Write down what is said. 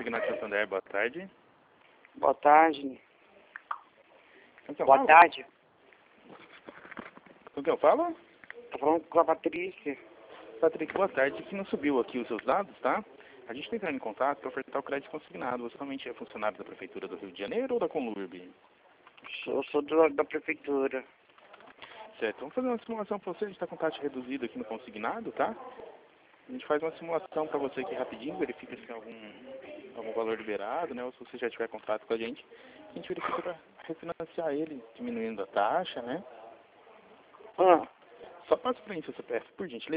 Consignado Santander, boa tarde. Boa tarde. Com quem eu Boa falo? tarde. Com quem eu falo? Tô falando com a Patrícia. Patrick, boa tarde. Aqui não subiu aqui os seus dados, tá? A gente está entrando em contato para ofertar o crédito consignado. Você realmente é funcionário da Prefeitura do Rio de Janeiro ou da Conlurb? Eu sou da prefeitura. Certo, vamos fazer uma simulação para você. A gente está com taxa reduzida aqui no consignado, tá? A gente faz uma simulação para você aqui rapidinho, verifica se tem algum valor liberado, né? Ou se você já tiver contato com a gente verifica para refinanciar ele, diminuindo a taxa, né? Ah. Só passa para mim seu CPF, por gentileza.